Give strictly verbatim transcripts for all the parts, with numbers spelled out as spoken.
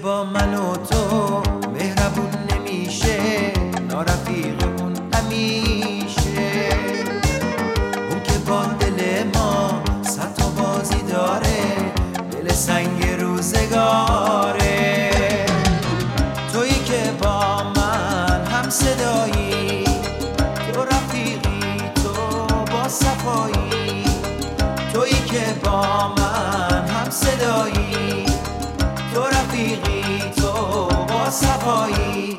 با من و تو مهربون نمیشه، نارفیقمون همیشه. اون که با دل ما صد تا بازی داره، دل سنگ روزگاره. تویی که با من هم صدایی، تو رفیقی، تو با صفایی. تویی که با من هم صدایی، تو رفیقی، تو با صفایی.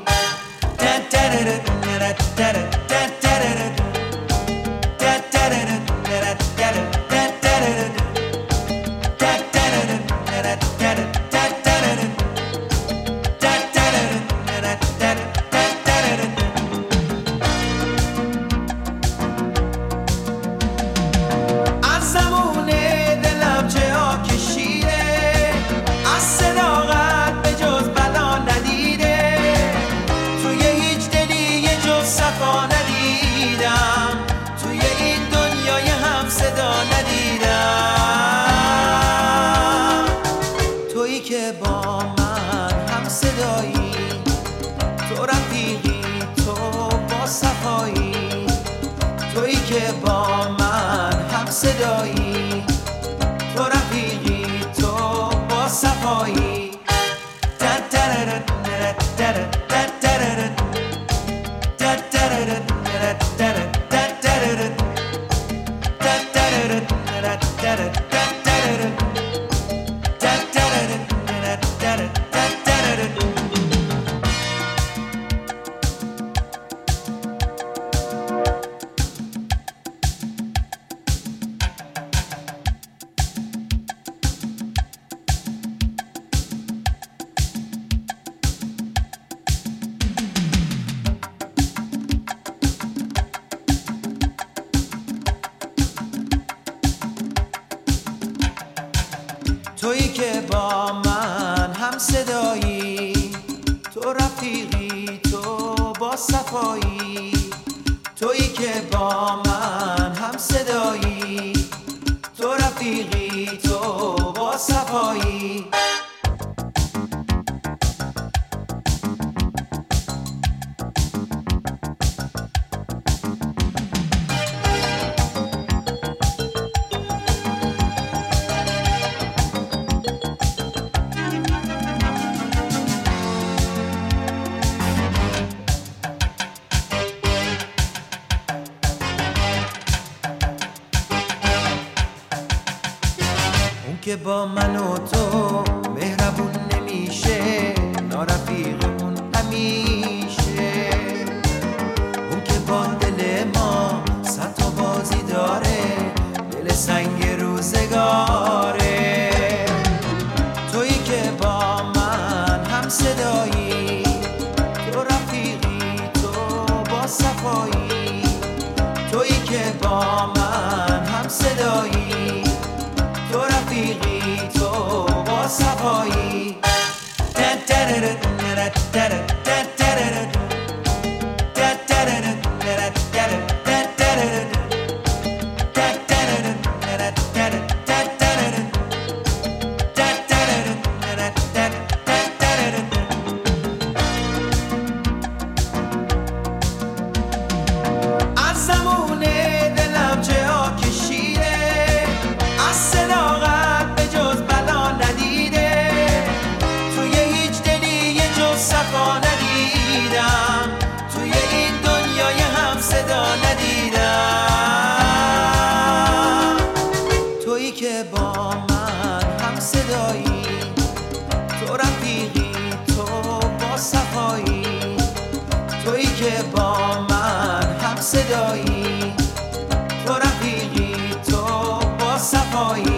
که با من هم صدایی، تو رفیقی، تو با صفایی. تویی که با من هم صدایی، تو رفیقی، تو با صفایی. تویی که با من هم صدایی، تو رفیقی، تو با صفایی. تویی که با من هم صدایی، تو رفیقی، تو با صفایی. که با من و تو مهربون نمیشه، نارفیقمون همیشه. اون که با دل ما صد تا بازی داره، دل سنگ روزگاره. تویی که با من هم صدایی، تو رفیقی، تو با صفایی. تویی که با من هم صدایی، تو رفیقی، تو با صفایی. که با من هم صدایی، تو رفیقی، تو با صفایی. تویی که با من هم صدایی، تو رفیقی، تو با صفایی.